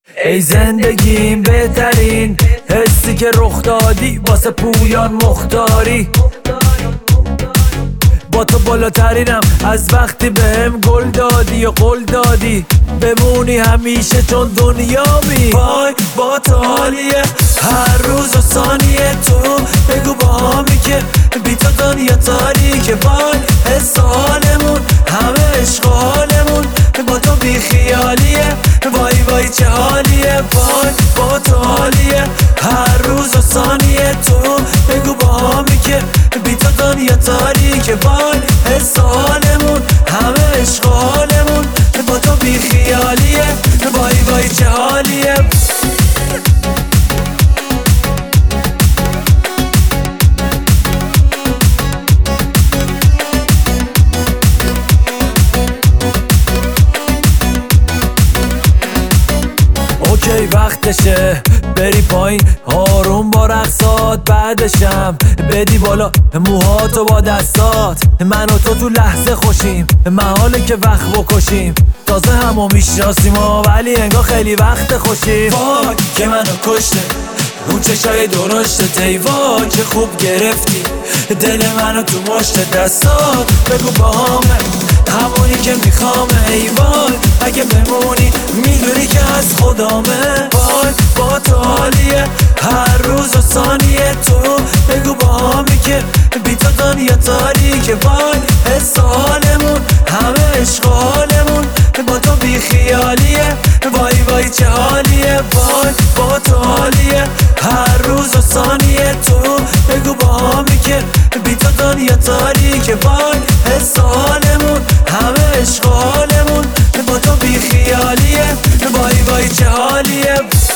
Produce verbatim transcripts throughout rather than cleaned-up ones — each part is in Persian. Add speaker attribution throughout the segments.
Speaker 1: ای زندگیم بهترین حسی که رخ دادی، واسه پویان مختاری. با تو بالاترینم از وقتی بهم گل دادی و قول دادی بمونی همیشه چون دنیامی. وای با تو حالیه هر روز و ثانیه، تو بگو با همی که بی تو دنیا تاریکه. وای حس حالمون همه عشق حالمون با تو بی خیالیه. وای وای چه حالیه، وای با تو حالیه هر روز و ثانیه، تو بگو با همی که بی تو دنیا تاریکه. وای حس حالمون همه عشق حالمون با تو بی خیالیه. وای وای چه حالیه. اوکی وقتشه بری پایین آروم با رقصات، بعدشم بدی بالا موهاتو با دستات. من و تو تو لحظه خوشیم، محاله که وقت بکشیم. تازه همو میشناسیم ولی انگار خیلی وقت خوشیم. وای که منو کشته اون چشای درشته، ای وای که خوب گرفتی دل منو تو مشت دستات. بگو با همه همونی که میخوامه، ای وای اگه بمونی میدونی که از خدامه. وای با تو حالیه هر روز و ثانیه، تو بگو با همی که بی تو دنیا تاریکه. وای حس حالمون همه عشق حالمون با تو بی خیالیه. وای وای چه حالیه، وای با تو حالیه هر روز و ثانیه، تو بگو با همی که بی تو دنیا تاریکه. وای حس حالمون همه عشق حالمون با تو بی خیالیه. وای وای چه حالیه.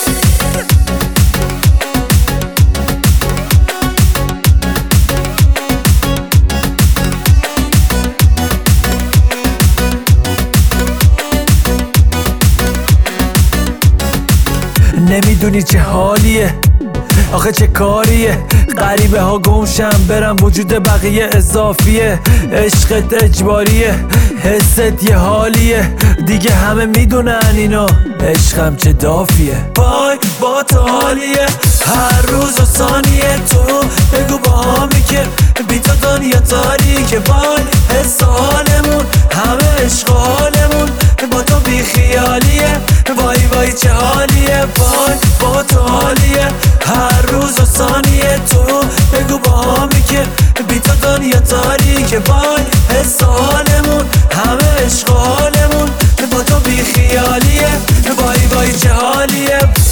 Speaker 1: نمیدونی چه حالیه آخه چه کاریه، غریبه ها گمشم برم وجود بقیه اضافیه. عشقت اجباریه حست یه حالیه، دیگه همه میدونن اینو عشقم چه دافیه. وای با تو حالیه هر روز و ثانیه، تو بگو با همی که بی تو دنیا تاریکه. وای حس حالمون همه عشق حالمون با تو بی خیالیه. وای وای چه حالیه، وای با تو حالیه هر روز و ثانیه، تو بگو با همی که بی تو دنیا تاریکه. وای حس حالمون همه عشق حالمون با تو بی خیالیه. وای وای چه حالیه.